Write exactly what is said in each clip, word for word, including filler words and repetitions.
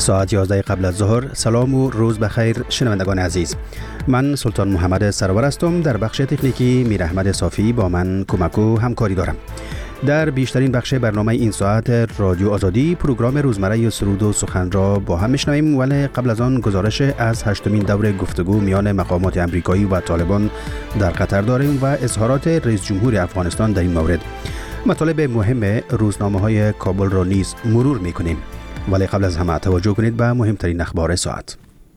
ساعت یازده قبل از ظهر. سلام و روز بخیر شنوندگان عزیز. من سلطان محمد سرور هستم. در بخش تکنیکی میر احمد صافی با من کمک و همکاری دارم. در بیشترین بخش برنامه این ساعت رادیو آزادی پروگرام روزمره سرود و سخن را با هم میشنویم، ولی قبل از آن گزارش از هشتمین دور گفتگو میان مقامات امریکایی و طالبان در قطر داریم و اظهارات رئیس جمهور افغانستان در این مورد. مطالب مهم روزنامه‌های کابل را نیز مرور می‌کنیم، ولی قبل از همه توجه کنید به مهمترین اخبار ساعت.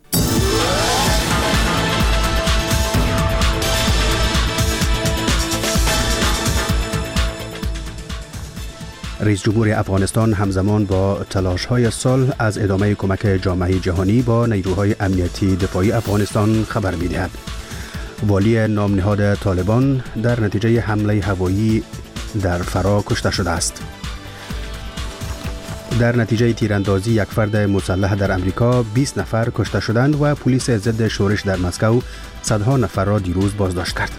رئیس جمهور افغانستان همزمان با تلاش‌های صلح از ادامه کمک جامعه جهانی با نیروهای امنیتی دفاعی افغانستان خبر می‌دهد. والی نامنهاد طالبان در نتیجه حمله هوایی در فرا کشته شده است. در نتیجه تیراندازی یک فرد مسلح در امریکا بیست نفر کشته شدند و پلیس ضد شورش در مسکو صدها نفر را دیروز بازداشت کرد.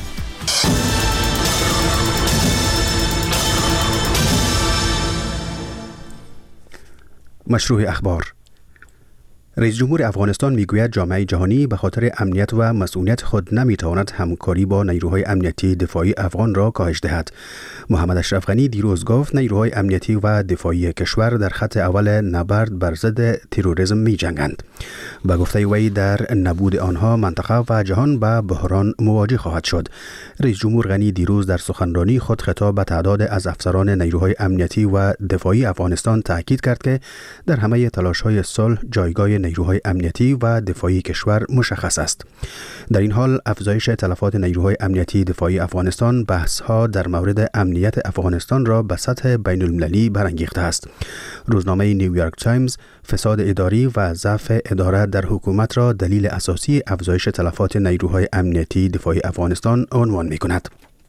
مشروع اخبار. رئیس جمهور افغانستان میگوید جامعه جهانی به خاطر امنیت و مسئولیت خود نمیتواند همکاری با نیروهای امنیتی دفاعی افغان را کاهش دهد. محمد اشرف غنی دیروز گفت نیروهای امنیتی و دفاعی کشور در خط اول نبرد بر ضد تروریسم می جنگند. به گفته وی در نبود آنها منطقه و جهان به بحران مواجه خواهد شد. رئیس جمهور غنی دیروز در سخنرانی خود خطاب به تعداد از افسران نیروهای امنیتی و دفاعی افغانستان تاکید کرد که در همه تلاش‌های صلح جایگاه نیروهای امنیتی و دفاعی کشور مشخص است. در این حال افزایش تلفات نیروهای امنیتی دفاعی افغانستان بحث‌ها در مورد امنیت افغانستان را به سطح بین المللی برانگیخته است. روزنامه نیویورک تایمز فساد اداری و ضعف اداره در حکومت را دلیل اساسی افزایش تلفات نیروهای امنیتی دفاعی افغانستان عنوان می‌کند.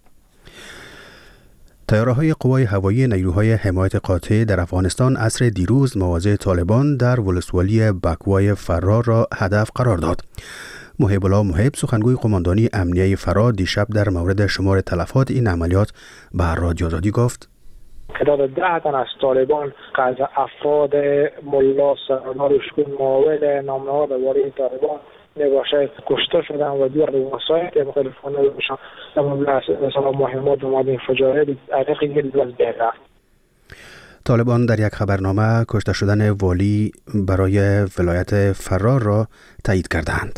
طیاره‌های قوای هوایی نیروهای حمایت قاطع در افغانستان عصر دیروز مواضع طالبان در ولسوالی بکوای فرار را هدف قرار داد. محب الله محب سخنگوی قماندانی امنیه فرار دیشب در مورد شمار تلفات این عملیات به رادیو آزادی گفت: تعداد ده تن از طالبان از افراد ملا سردار اشکون معاون نامنهاد والی طالبان نباشه کشته شدن و دیگر وسایل مختلفانه بشن مثلا مهمات اومد انفجاره علیقی گرد از بین رفت. طالبان در یک خبرنامه کشته شدن والی برای ولایت فرار را تایید کردند.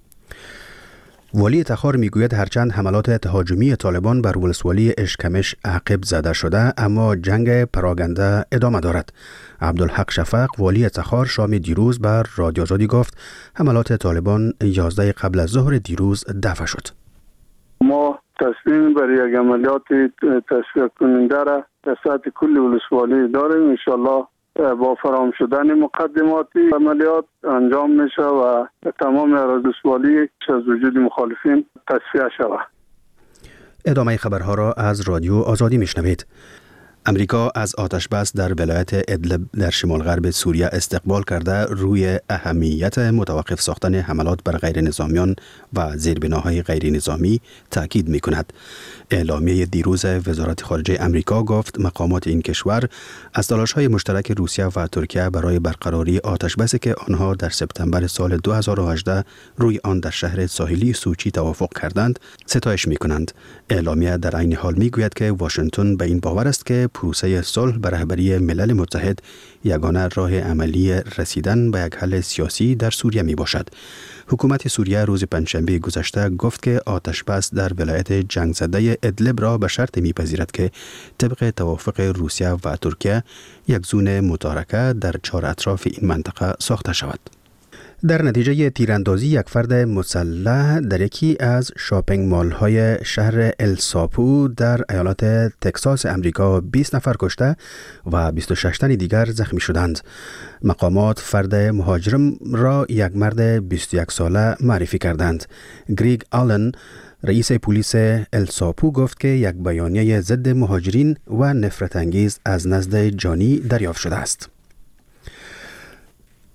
والی تخار میگوید هرچند حملات تهاجمی طالبان بر ولسوالی اشکمش عقب زده شده، اما جنگ پراگنده ادامه دارد. عبدالحق شفق والی تخار شام دیروز بر رادیو آزادی گفت حملات طالبان یازده قبل از ظهر دیروز دفع شد. ما تصمیم بر یک عملیات تشویق کننده را در سطح کل ولسوالی داریم. انشالله با فرام شدن مقدماتی عملیات انجام میشه و تمام اراضی ولسوالی از وجود مخالفین تصفیه شود. ادامه خبرها را از رادیو آزادی میشنوید. امریکا از آتش بس در ولایت ادلب در شمال غرب سوریه استقبال کرده روی اهمیت متوقف ساختن حملات بر غیر نظامیان و زیربناهای غیر نظامی تاکید می کند. اعلامیه دیروز وزارت خارجه امریکا گفت مقامات این کشور از تلاش‌های مشترک روسیه و ترکیه برای برقراری آتش بسی که آنها در سپتامبر سال دو هزار و هجده روی آن در شهر ساحلی سوچی توافق کردند ستایش می کنند. اعلامیه در عین حال می گوید که واشنگتن به این باور است که پروسه صلح به رهبری ملل متحد یگانه راه عملی رسیدن به یک حل سیاسی در سوریه می باشد. حکومت سوریه روز پنجشنبه گذشته گفت که آتش بس در ولایت جنگ زده ادلب را به شرط می‌پذیرد که طبق توافق روسیه و ترکیه یک زون متارکه در چهار اطراف این منطقه ساخته شود. در نتیجه تیراندازی یک فرد مسلح در یکی از شاپینگ مال‌های شهر الساپو در ایالات تگزاس امریکا بیست نفر کشته و بیست و شش تن دیگر زخمی شدند. مقامات فرد مهاجم را یک مرد بیست و یک ساله معرفی کردند. گریگ آلن رئیس پلیس الساپو گفت که یک بیانیه ضد مهاجرین و نفرت انگیز از نزد جانی دریافت شده است.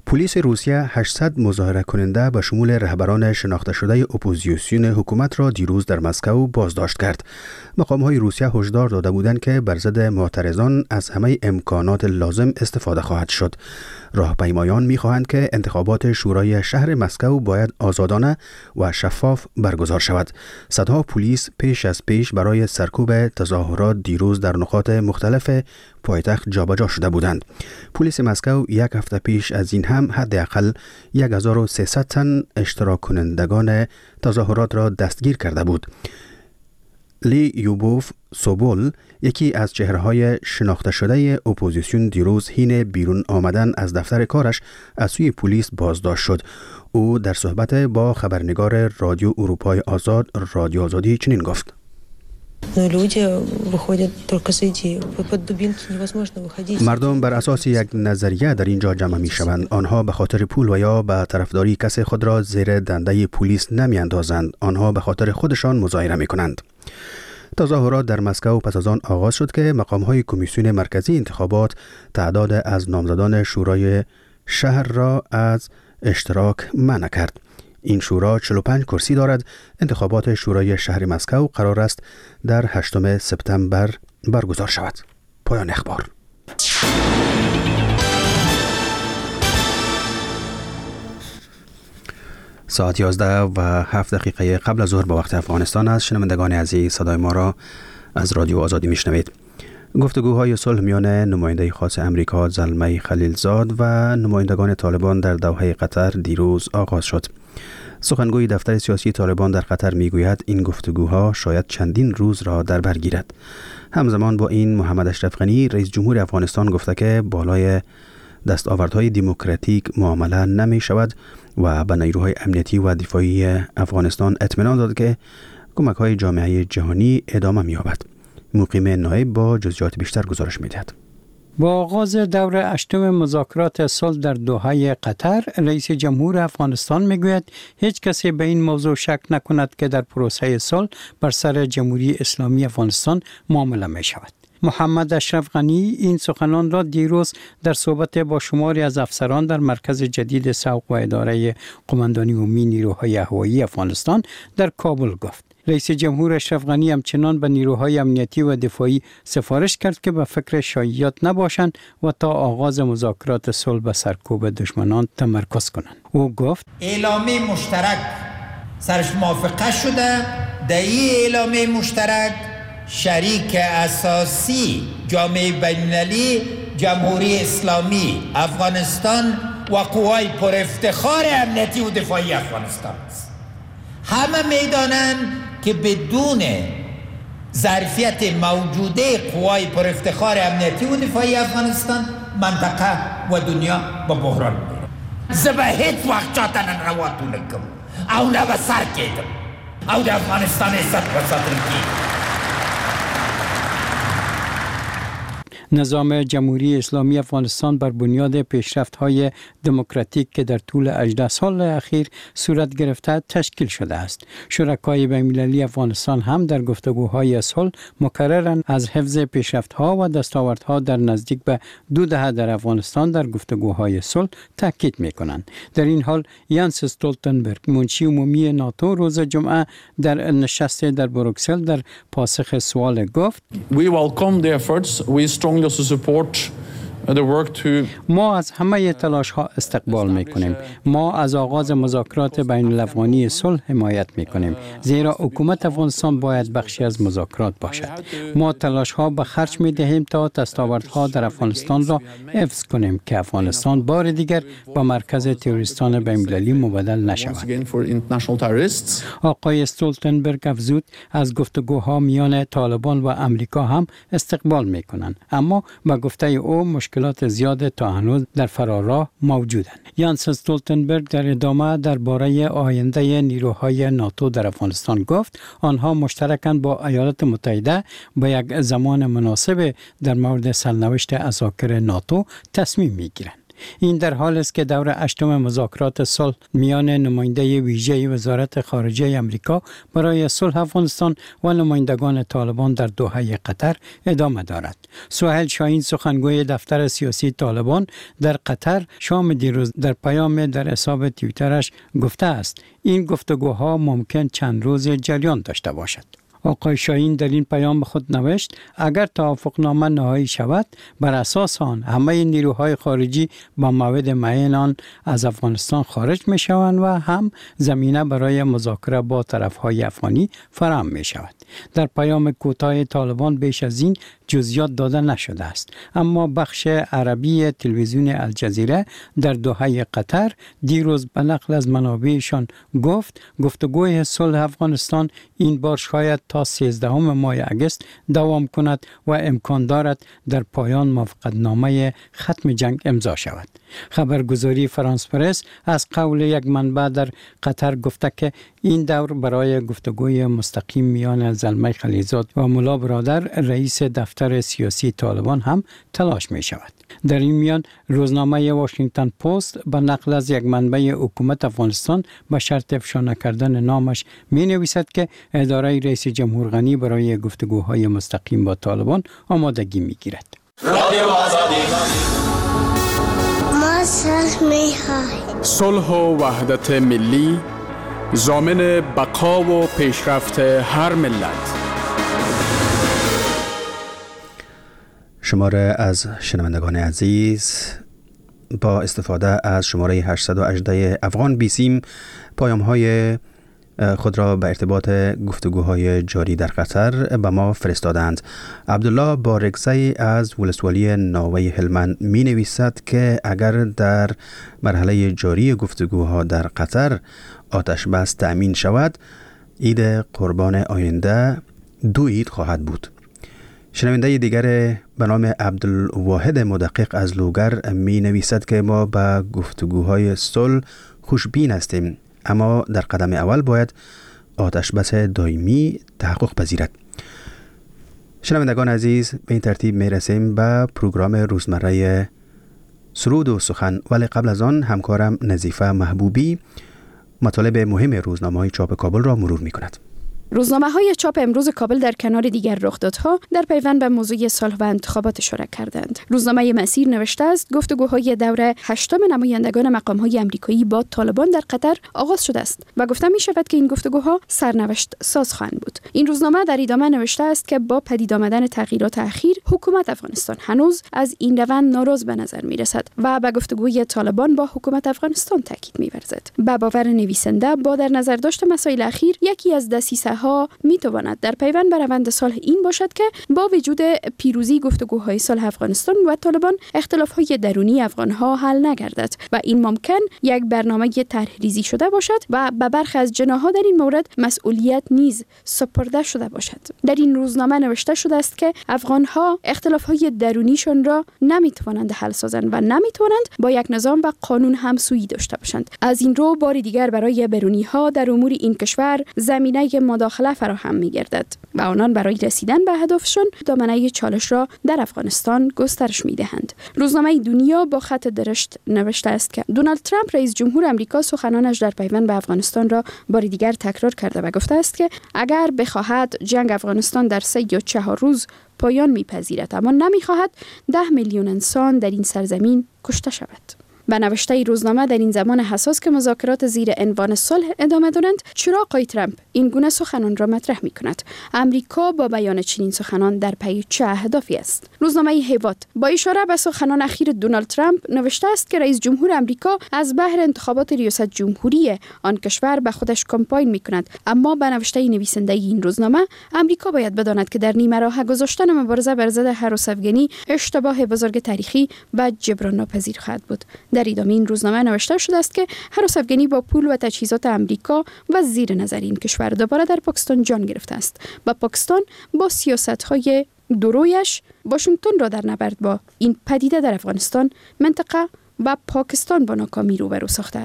پلیس روسیه هشتصد مظاهره کننده به شمول رهبران شناخته شده اپوزیسیون حکومت را دیروز در مسکو بازداشت کرد. مقام‌های روسیه هشدار داده بودند که بر ضد معترضان از همه امکانات لازم استفاده خواهد شد. راهپیمایان می‌خواهند که انتخابات شورای شهر مسکو باید آزادانه و شفاف برگزار شود. صدها پلیس پیش از پیش برای سرکوب تظاهرات دیروز در نقاط مختلف پایتخت جابجا شده بودند. پلیس مسکو یک هفته پیش از این هم حداقل هزار و سیصد تن اشتراک کنندگان تظاهرات را دستگیر کرده بود. لی یوبوف سوبول، یکی از چهره‌های شناخته شده اپوزیسیون، دیروز حین بیرون آمدن از دفتر کارش از سوی پلیس بازداشت شد. او در صحبت با خبرنگار رادیو اروپای آزاد رادیو آزادی چنین گفت: مردم بر اساس یک نظریه در اینجا جمع می شوند. آنها به خاطر پول و یا به طرفداری کسی خود را زیر دنده پلیس نمی اندازند. آنها به خاطر خودشان مظاهره می کنند. تظاهرات در مسکو پس از آن آغاز شد که مقام‌های کمیسیون مرکزی انتخابات تعداد از نامزدان شورای شهر را از اشتراک منع کرد. این شورا چهل و پنج کرسی دارد. انتخابات شورای شهر مسکو قرار است در هشتم سپتامبر برگزار شود. پایان اخبار. ساعت یازده و هفت دقیقه قبل از ظهر به وقت افغانستان است. شنوندگان عزیز، صدای ما را از رادیو آزادی میشنوید. گفتگوهای صلح میان نماینده خاص امریکا زلمه خلیلزاد و نمایندگان طالبان در دوحه قطر دیروز آغاز شد. سخنگوی دفتر سیاسی طالبان در قطر میگوید این گفتگوها شاید چندین روز را در بر گیرد. همزمان با این محمد اشرف غنی رئیس جمهور افغانستان گفته که بالای دستاوردهای دموکراتیک معامله نمی شود و به نیروهای امنیتی و دفاعی افغانستان اطمینان داد که کمک‌های جامعه جهانی ادامه می‌یابد. مقیم نایب با جزئیات بیشتر گزارش می‌دهد. با آغاز دور هشتم مذاکرات صلح در دوحه قطر، رئیس جمهور افغانستان میگوید هیچ کسی به این موضوع شک نکند که در پروسه صلح بر سر جمهوری اسلامی افغانستان معامله می شود. محمد اشرف غنی این سخنان را دیروز در صحبت با شماری از افسران در مرکز جدید سوق و اداره قماندانی عمومی نیروهای هوایی افغانستان در کابل گفت. رئیس جمهور اشرف غنی همچنان به نیروهای امنیتی و دفاعی سفارش کرد که به فکر شایعات نباشند و تا آغاز مذاکرات صلح به سرکوب دشمنان تمرکز کنند. او گفت اعلامیه مشترک سرش موافقه شده. در این اعلامیه مشترک شریک اساسی جامعه بین‌المللی جمهوری اسلامی افغانستان و قوای پر افتخار امنیتی و دفاعی افغانستان است. همه میدانند که بدون ظرفیت موجوده قوای پر افتخار امنیتی و دفاعی افغانستان منطقه و دنیا به بحران میره. زبا هیچ وقت چاته نرواتو نکم او نه به سر کیدم او د افغانستان عزت و ساتل کی. نظام جمهوری اسلامی افغانستان بر بنیاد پیشرفت‌های دموکراتیک که در طول هجده سال اخیر صورت گرفته تشکیل شده است. شرکای بین‌المللی افغانستان هم در گفتگوهای صلح مکرراً از حفظ پیشرفت‌ها و دستاوردها در نزدیک به دو دهه در افغانستان در گفتگوهای صلح تاکید می‌کنند. در این حال یانس استولتنبرگ، منشی عمومی ناتو، روز جمعه در نشست در بروکسل در پاسخ سوال گفت: We welcome the efforts. We strongly also support the work to ما از همه تلاش ها استقبال می کنیم. ما از آغاز مذاکرات بین الافغانی صلح حمایت می کنیم، زیرا حکومت افغانستان باید بخشی از مذاکرات باشد. ما تلاش ها به خرج می دهیم تا دستاوردها در افغانستان را حفظ کنیم که افغانستان بار دیگر با مرکز تروریستان بین المللی مبدل نشود. آقای استولتنبرگ افزود از گفتگوها میان طالبان و امریکا هم استقبال می کنند، اما با گفته او مشکلات زیاد تا هنوز در فراراه موجودند. یانس استولتنبرگ در ادامه درباره آینده نیروهای ناتو در افغانستان گفت آنها مشترکاً با ایالات متحده به یک زمان مناسب در مورد سرنوشت عساکر ناتو تصمیم میگیرند. این در حال است که دور هشتم مذاکرات صلح میان نماینده ویژه وزارت خارجه آمریکا برای صلح افغانستان و نمایندگان طالبان در دوحه قطر ادامه دارد. سهیل شاهین سخنگوی دفتر سیاسی طالبان در قطر شام دیروز در پیام در حساب توییترش گفته است این گفتگوها ممکن چند روز جریان داشته باشد. آقای شاهین در این پیام خود نوشت اگر توافقنامه نهایی شود بر اساس آن همه نیروهای خارجی با موعد معین آن از افغانستان خارج می شوند و هم زمینه برای مذاکره با طرفهای افغانی فراهم می شود. در پیام کوتاه طالبان بیش از این جزئیات داده نشده است، اما بخش عربی تلویزیون الجزیره در دوحه قطر دیروز به نقل از منابعشان گفت گفتگوی صلح افغانستان این بار شاید تا سیزدهم ماه اگست دوام کند و امکان دارد در پایان موافقتنامه ختم جنگ امضا شود. خبرگزاری فرانس پرس از قول یک منبع در قطر گفته که این دور برای گفتگوی مستقیم میان زلمه خلیزاد و ملا برادر رئیس دفتر سیاسی طالبان هم تلاش می شود. در این میان روزنامه واشنگتن پست به نقل از یک منبع حکومت افغانستان به شرط افشا نکردن نامش می نویسد که اداره رئیس جمهور غنی برای گفتگوهای مستقیم با طالبان آمادگی می گیرد. ما صلح می خواهیم. صلح و وحدت ملی ضامن بقا و پیشرفت هر ملت. شماره از شنوندگان عزیز با استفاده از شماره هشتصد و هجده افغان بیسیم پیام های خود را به ارتباط گفتگوهای جاری در قطر به ما فرستادند. عبدالله بارگزی از ولسوالی ناوه هلمند می نویسد که اگر در مرحله جاری گفتگوها در قطر آتش بس تأمین شود عید قربان آینده دو عید خواهد بود. شنونده دیگر به نام عبدالواحد مدقق از لوگر می نویسد که ما به گفتگوهای صلح خوشبین هستیم، اما در قدم اول باید آتش بس دائمی تحقق پذیرد. شنوندگان عزیز، به این ترتیب می رسیم به پروگرام روزمره سرود و سخن، ولی قبل از آن همکارم نظیفه محبوبی مطالب مهم روزنامه‌های چاپ کابل را مرور می کند. روزنامه های چاپ امروز کابل در کنار دیگر رخدادها در پیوند به موضوع صلح و انتخابات اشاره کردند. روزنامه مسیر نوشته است گفتگوهای دور هشتم نمایندگان مقام‌های آمریکایی با طالبان در قطر آغاز شده است و گفته می شود که این گفتگوها سرنوشت ساز خواهند بود. این روزنامه در ادامه نوشته است که با پدید آمدن تغییرات اخیر حکومت افغانستان هنوز از این روند ناراض به نظر می رسد و به گفتگوی طالبان با حکومت افغانستان تاکید می ورزد. به باور نویسنده با در نظر داشت مسائل اخیر یکی از دسیسه ها می تواند در پیوند به روند صلح این باشد که با وجود پیروزی گفتگوهای صلح افغانستان و طالبان اختلافهای درونی افغان ها حل نگردد و این ممکن یک برنامه طرحریزی شده باشد و به برخی از جناح‌ها در این مورد مسئولیت نیز سپرده شده باشد. در این روزنامه نوشته شده است که افغان ها اختلافهای درونیشان را نمی توانند حل سازند و نمی توانند با یک نظام و قانون همسویی داشته باشند. از این رو بار دیگر برای برونی ها در امور این کشور زمینه مداخله فراهم می گردد و آنان برای رسیدن به هدفشان دامنه چالش را در افغانستان گسترش می دهند. روزنامه دنیا با خط درشت نوشته است که دونالد ترامپ رئیس جمهور آمریکا سخنانش در پیوند به افغانستان را بار دیگر تکرار کرده و گفته است که اگر بخواهد جنگ افغانستان در سه یا چهار روز پایان می‌پذیرد، اما نمی‌خواهد ده میلیون انسان در این سرزمین کشته شود. به نوشته روزنامه در این زمان حساس که مذاکرات زیر عنوان صلح ادامه دارند، چرا آقای ترامپ این گونه سخنان را مطرح می کند؟ امریکا با بیان چنین سخنان در پی چه اهدافی است؟ روزنامه هیواد با اشاره به سخنان اخیر دونالد ترامپ نوشته است که رئیس جمهور آمریکا از بهر انتخابات ریاست جمهوری آن کشور به خودش کمپاین می کند، اما به نوشته نویسنده این روزنامه امریکا باید بداند که در نیمه راه گذاشتن مبارزه بر ضد هراس افغانی اشتباه بزرگ تاریخی و جبران ناپذیر خواهد بود. در ادامه این روزنامه نوشته شده است که هراس افغانی با پول و تجهیزات آمریکا و زیر نظر این کشور دوباره در پاکستان جان گرفته است و پاکستان با سیاست‌های درویش واشنگتن را در نبرد با این پدیده در افغانستان، منطقه و پاکستان با ناکامی روبرو ساخته است.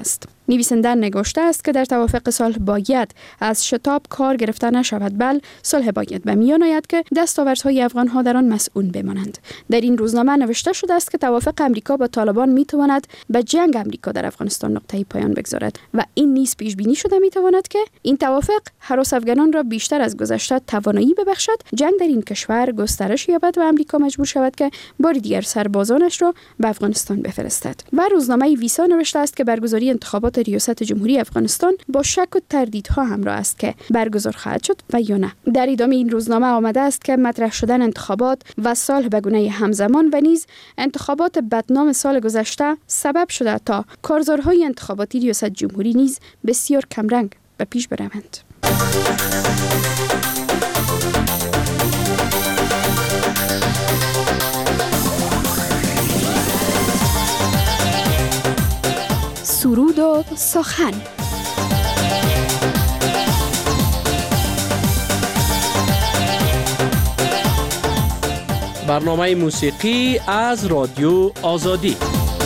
نویسنده نگاشته است که در توافق صلح باید از شتاب کار گرفته نشود، بل صلح باید به میان آید که دستاوردهای افغان‌ها در آن مسئول بمانند. در این روزنامه نوشته شده است که توافق امریکا با طالبان میتواند به جنگ امریکا در افغانستان نقطه پایان بگذارد و این نیز پیش بینی شده میتواند که این توافق هراس افغانان را بیشتر از گذشته توانایی ببخشد، جنگ در این کشور گسترش یابد و امریکا مجبور شود که بار دیگر سربازانش را به افغانستان بفرستد. و روزنامه ویسا نوشته است که برگزاری انتخابات ریاست جمهوری افغانستان با شک و تردیدها همراه است که برگزار خواهد شد و یا نه. در ادامه این روزنامه آمده است که مطرح شدن انتخابات و صلح به گونه همزمان و نیز انتخابات بدنام سال گذشته سبب شده تا کارزارهای انتخاباتی ریاست جمهوری نیز بسیار کمرنگ به پیش بروند. سرود و سخن. برنامه موسیقی از رادیو آزادی.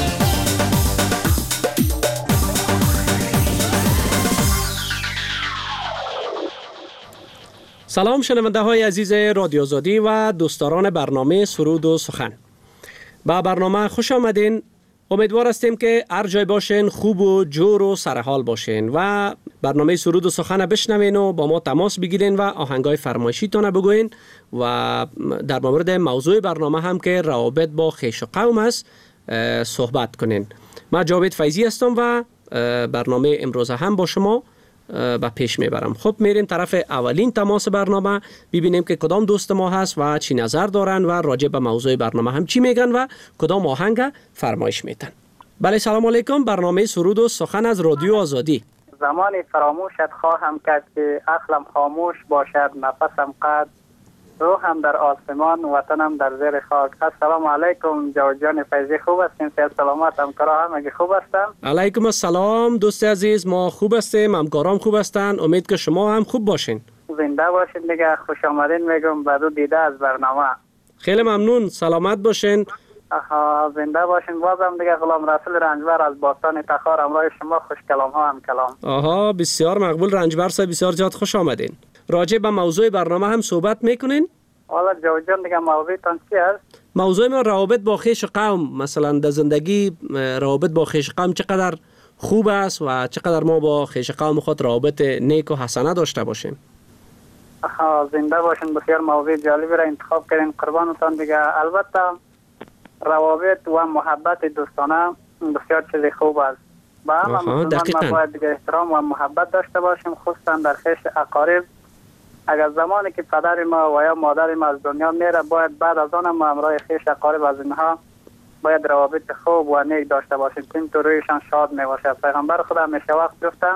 سلام شنونده های عزیز رادیو آزادی و دوستداران برنامه سرود و سخن. با برنامه خوش آمدین. امیدوار هستیم که هر جای باشین خوب و جور و سرحال باشین و برنامه سرود و سخن بشنوین و با ما تماس بگیرین و آهنگای فرمایشی تان بگوین و در مورد موضوع برنامه هم که روابط با خویش و قوم است صحبت کنین. من جاوید فیضی هستم و برنامه امروز هم با شما با پیش میبرم. خب میریم طرف اولین تماس برنامه، ببینیم که کدام دوست ما هست و چی نظر دارن و راجع به موضوع برنامه هم چی میگن و کدام آهنگ فرمایش میتن. بله سلام علیکم، برنامه سرود و سخن از رادیو آزادی. زمانی فراموشت خواهم کرد که عقلم خاموش باشد، نفسم قد، روحم در آسمان، وطنم در زیر خاک. السلام علیکم جوجان فیضی، خوب هستین؟ صحت سلامت؟ همکارا هم اگه خوب هستن؟ علیکم السلام دوست عزیز، ما خوب هستیم، همکارام خوب هستن، امید که شما هم خوب باشین. زنده باشین دیگه، خوش آمدین میگم بدو دیده از برنامه. خیلی ممنون، سلامت باشین. آها زنده باشین. بازم دیگه غلام رسول رنجبر از باستان تخار همراه شما، خوش کلام ها هم کلام. آها بسیار مقبول رنجبر صاحب، بسیار زیاد خوش آمدین. راجع به موضوع برنامه هم صحبت میکنین؟ حالا جوجان دیگه موضوعتان چی است؟ موضوع ما روابط با خویش قوم، مثلا در زندگی روابط با خویش قوم چقدر خوب است و چقدر ما با خویش قوم خود روابط نیک و حسنه داشته باشیم. آها زنده باشین، بسیار موضوع جالبی را انتخاب کردین، قربانتان دیگه. البته روابط و محبت دوستانه بسیار چیز خوب است. با هم مسلمان ما باید دیگه احترام و محبت داشته باشیم، خصوصا در خویش اقارب. اگر زمانی که پدر ما و یا مادر ما از دنیا میره، باید بعد از آن ما همراه خویش اقارب از اینها باید روابط خوب و نیک داشته باشیم، این تو رویشان شاد می باشه. پیغمبر خدا همیشه وقت گفتن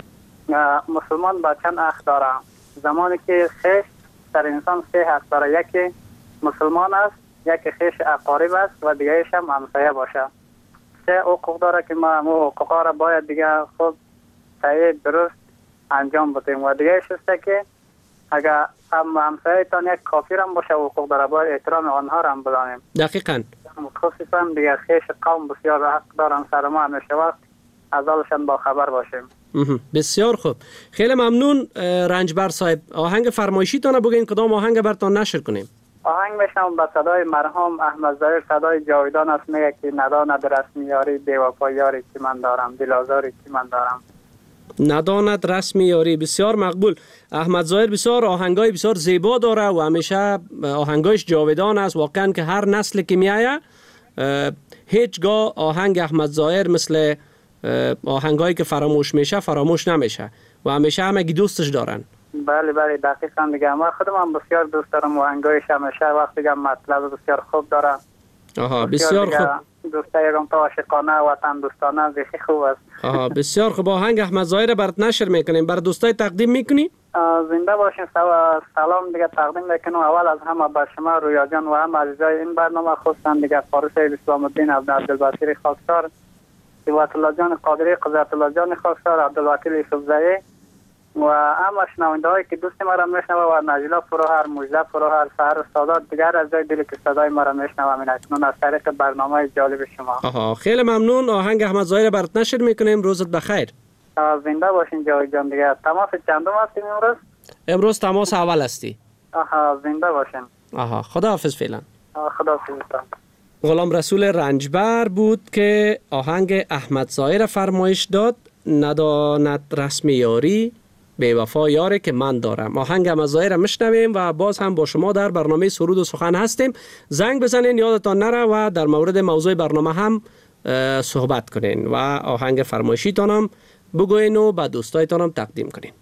مسلمان با چند حق داره. زمانی که خویش در انسان سه حق داره، یکی مسلمان است، یکی خویش اقارب است و دیگه‌ایش هم همسایه باشه. سه حقوق داره که ما همو حقوقا را باید دیگه خود صحیح درست انجام بدیم و دیگه‌ایش است که اگر هم همسایه‌تان یک کافر هم باشه حقوق داره، باید احترام آنها را هم بدانیم. دقیقاً. خصوصا دیگه خویش قوم بسیار حق دارن، سر ما همیشه وقت از حالشان با خبر باشیم. بسیار خوب، خیلی ممنون رنجبر صاحب. آهنگ فرمایشی تانه بگین کدام آهنگ براتون نشر کنیم؟ آهنگ میشم با صدای مرحوم احمد ظاهر، صدای جاویدان است، میگه که نداند رسمی یاری بی‌وفا یاری که من دارم، دل آزاری که من دارم. نداند رسمی یاری، بسیار مقبول. احمد ظاهر بسیار آهنگای بسیار زیبا داره و همیشه آهنگایش جاودان است. واقعا که هر نسل که میایه هیچگاه آهنگ احمد ظاهر مثل آهنگایی که فراموش میشه فراموش نمیشه و همیشه همگی دوستش دارن. بله بله دقیقاً دیگه. ما خودم هم بسیار دوست دارم آهنگایش، همیشه وقتی دیگه مطلب بسیار خوب داره. آها بسیار خوب. دوستای رم تو عاشقانه وطن دوستانه بسیار خوب است. آها بسیار خوب. آهنگ احمد ظاهر برات نشر میکنیم، بر دوستای تقدیم میکنی؟ زنده باشین. سلام دیگه تقدیم میکنم اول از همه به شما رویا جان و هم عزیزای این برنامه، خصوصا دیگه فارس اسلام الدین عبدالبصیر خاکسار، هیبت الله جان قادری، قدرت الله جان خاکسار، عبدالوکیل یوسفزئی و اما شنونده هایی که دوست ما را میشنوه و نجلا فروهر، مجده فروهر، سهر استادات دیگر از جای دلی که صدای ما را میشنوه من اکنون از طریق برنامه جالب شما. آها خیلی ممنون. آهنگ احمد ظاهر برات نشر میکنیم. روزت بخیر. زنده باشین جاوید جان. دیگه تماس چندم هستیم امروز؟ امروز تماس اول هستی. آها زنده باشین. آها خداحافظ فعلا. خدا حافظ. غلام رسول رنجبر بود که آهنگ احمد ظاهر فرمایش داد. نداند رسم یاری بی وفا یاره که من دارم. آهنگ احمد ظاهر میشنویم و باز هم با شما در برنامه سرود و سخن هستیم. زنگ بزنین یادتان نره و در مورد موضوع برنامه هم صحبت کنین و آهنگ فرمایشیتان هم بگوین و به دوستایتان هم تقدیم کنین.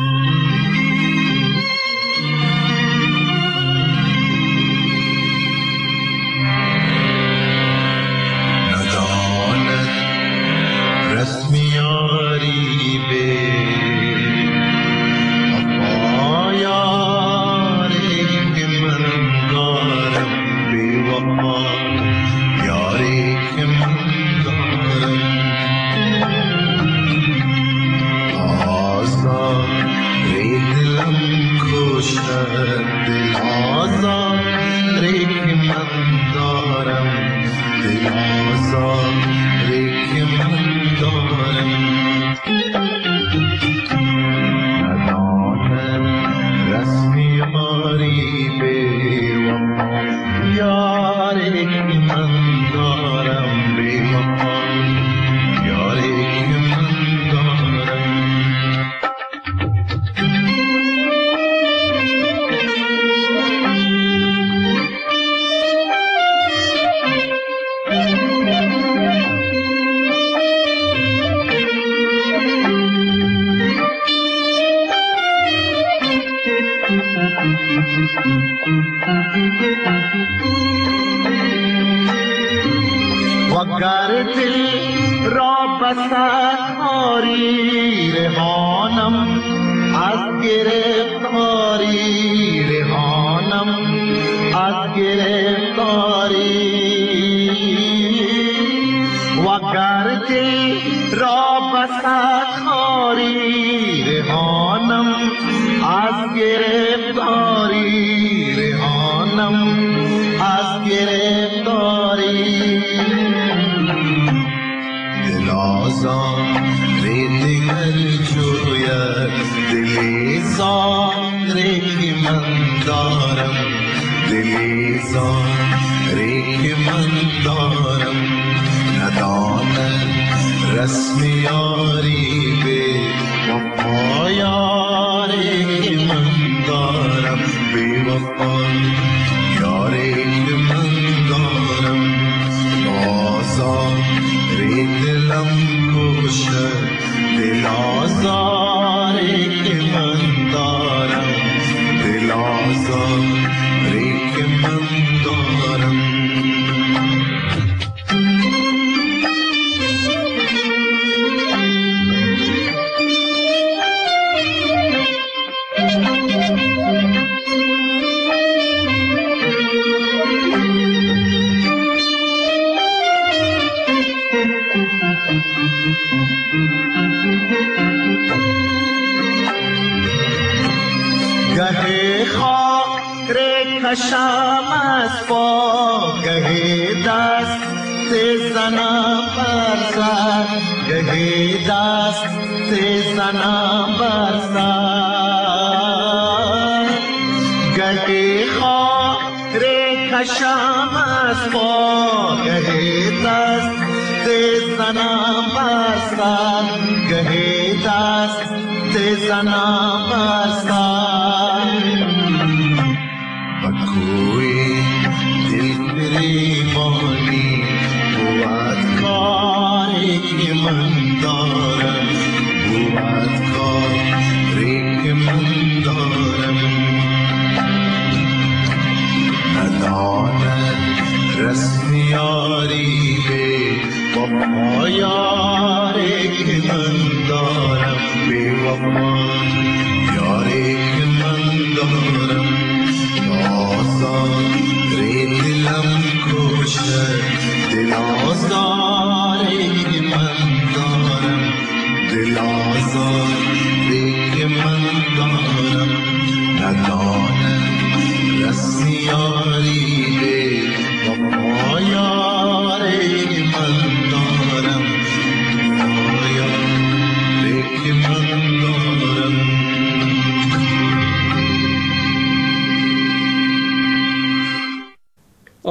وگر دل را بسخاری رهانم از گرفتاری رهانم از گرفتاری وگر دل را بسخاری رهانم از گرفتاری رهانم از گرفتاری دل آزار دیگر جوید دلی زاری که من دارم دلی زاری که من دارم ندانم رسم یاری به وفا یاری که من دارم به وفا یاری که من دارم آزاری دلم کشد دل آزاری که من دارم دل آزاری که من دارم گهی خاک کشم از پا گهی دست زنم بر سر گهی دست زنم بر سر گهی خاک کشم از پا گهی دست زنم بر سر گهی دست زنم بر سر کوی دل پریمانی بود کاری که من دارم بود کاری که من دارم نداند رسم یاری به وفا یاری که من دارم به وفا یاری که من دارم آزاری دلم کشد دل آزاری که من دارم دل آزاری که من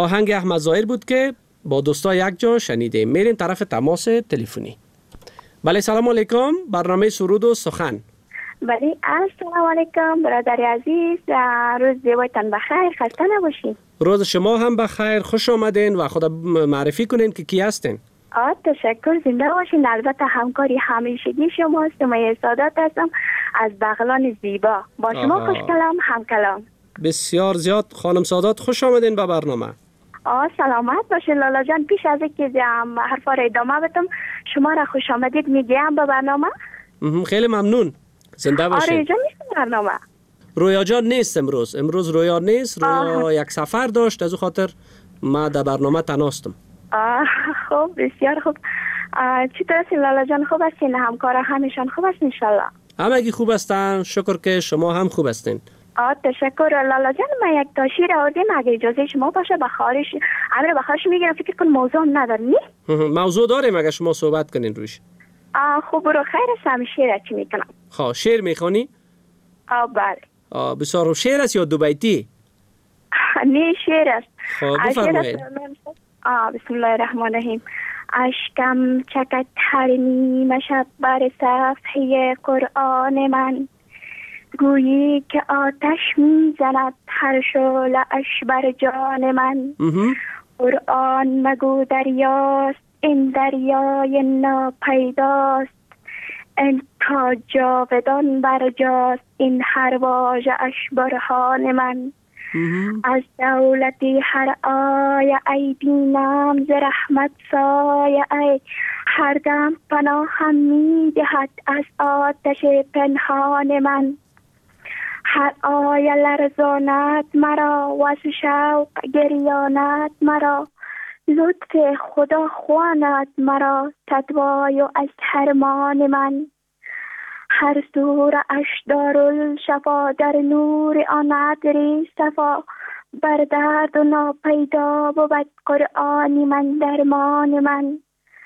آهنگ احمد ظاهر بود که با دوستا یک جا شنیدیم. میریم طرف تماس تلفنی. بله سلام علیکم، برنامه سرود و سخن. بله السلام علیکم برادر عزیز، روز زیبایتان بخیر، خسته نباشین. روز شما هم بخیر، خوش آمدین و خدا معرفی کنین که کی هستین. آه تشکر، زنده باشین. البته همکاری همیشگی شماست. سمیه سادات هستم از بغلان زیبا. با شما خوش کلام هم کلام. بسیار زیاد. خانم سادات خوش آمدین به برنامه. آه سلامت باشین لالا جان. پیش از اینکه حرفا را ادامه بدم شما را خوش آمدید میگم به برنامه. خیلی ممنون، زنده باشین. رویا جان نیست برنامه. رویا جان نیست امروز. امروز رویا نیست. رویا یک سفر داشت، از او خاطر ما در برنامه تناستم. آه خوب، بسیار خوب. چطور هستین لالا جان؟ خوب هستین؟ همکارا همیشان خوب هستین انشالله؟ همگی خوب هستن، شکر که شما هم خوب هستین. آه تشکر لالا جان. من یک تا شیر آوردیم، اگه اجازه شما باشه بخارش امر بخارش میگیرم. فکر کن موضوع نداریم. موضوع داریم اگه شما صحبت کنین روش. آه خوب برو، خیر است. شعر چی میکنم؟ خب شعر میخونی؟ آه بله. آه بسیار. شعر است یا دو بیتی؟ نه شعر است. خب بفرمایید. آه بسم الله الرحمن الرحیم. اشکم چکد هر نیمه شب بر صفحه قرآن من، گویی که آتش میزند هر شعله اش بر جان من. قرآن مگو دریاست، این دریای ناپیداست، این تا جاودان بر جاست، این هر واژه اش برهان من. از دولتی هر آیه ای بینم ز رحمت سایه ای، هر دم پناه هم می دهد از آتش پنهان من. هر آیه لرزاند مرا و از شوق گریاند مرا، لطف خدا خواند مرا تدوای و از حرمان من. هر سوره اش دارالشفا، در نور آن عطر صفا، بر درد و ناپیدا بود قرآن من درمان من.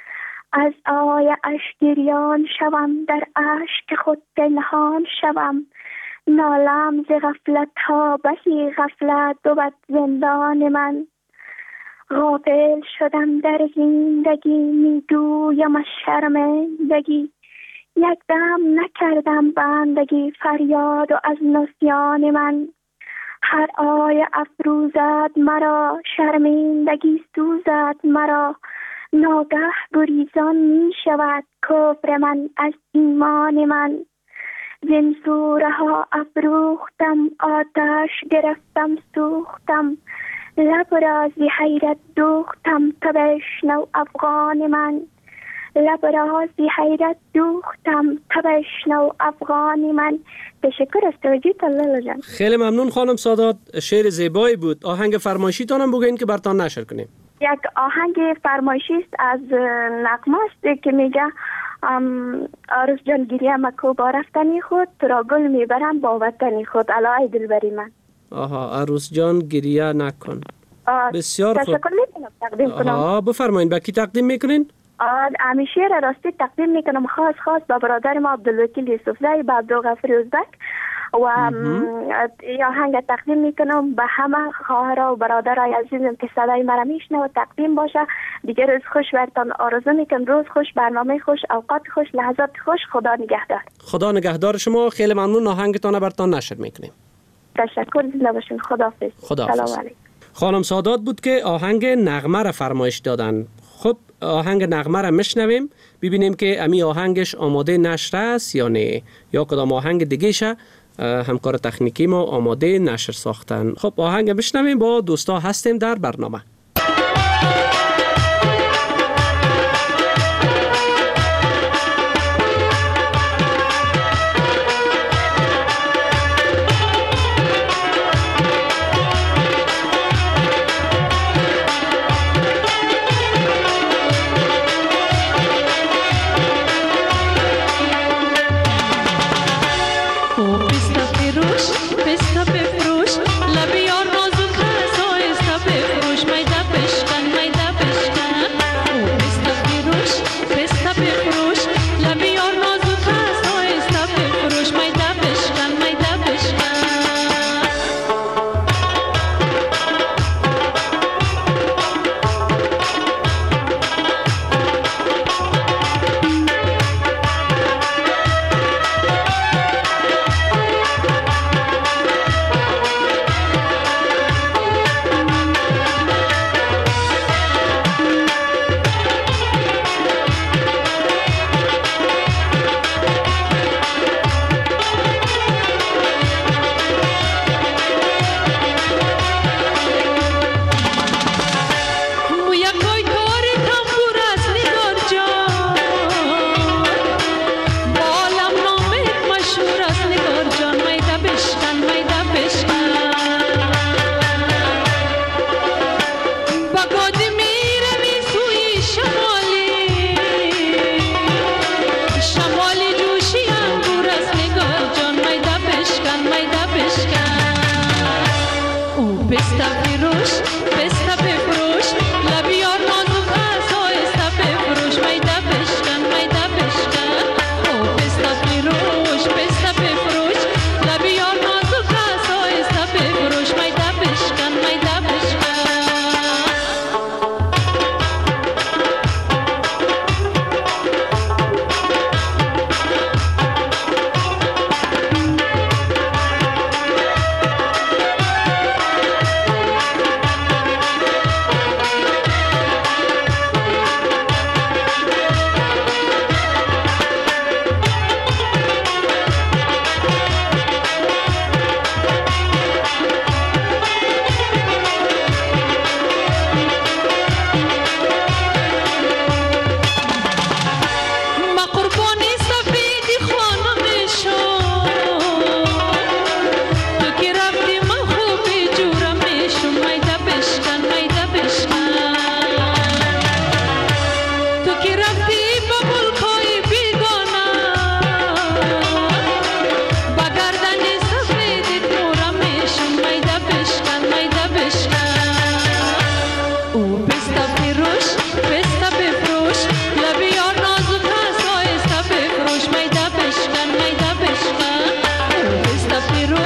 از آیه اش گریان شوم، در اشک خود پنهان شوم، نالم ز غفلت ها بسی غفلت بود زندان من. غافل شدم در زندگی، میگویم از شرمندگی، یک دم نکردم بندگی فریاد و از نسیان من. هر آیه افروزد مرا، شرمندگی سوزد مرا، ناگه گریزان می شود کفر من از ایمان من. زین سوره ها افروختم، آتش گرفتم سوختم، لب را زی حیرت دوختم تا بشنو افغان من. لب را زی حیرت دوختم تا بشنو افغان من. تشکر از توجیهت لالا جان. خیلی ممنون خانم سادات، شعر زیبایی بود. آهنگ فرمایشی تانم بگوین که برتان نشر کنیم. یک آهنگ فرمایشی است از نغمه است که میگه عروس جان گریه مکو با رفتنی خود، تو را گل میبرم با وطنی خود، علای دلبری من. آها، عروس جان گریه نکن. بسیار خوب. تشکر میکنم تقدیم کنم. آها بفرمایید. با کی تقدیم میکنین؟ همیشه را راستی تقدیم میکنم خاص خاص با برادر ما عبدالوکیل یوسفزی، با عبدالغفور ازبک و یا هنگ تقدیم میکنم به همه خواهرها و برادرای عزیزم که صدای مرا میشنوه تقدیم باشه. دیگه روز خوش برتان آرزو میکنم. روز خوش، برنامه خوش، اوقات خوش، لحظات خوش. خدا نگهدار. خدا نگهدار شما. خیلی ممنون. آهنگتان برتان نشر میکنیم. تشکر، زنده باشین. خداحافظ. خداحافظ. سلام علیکم. خانم سادات بود که آهنگ نغمه را فرمایش دادن. خب آهنگ نغمه را میشنویم، ببینیم که امی آهنگش آماده نشر است یا نه، یا کدام آهنگ دیگه شه. همکار تکنیکی ما آماده نشر ساختن. خب آهنگ میشنویم. با دوستا هستیم در برنامه. Pesta befrush, la bior nozu khasa, esta befrush, mai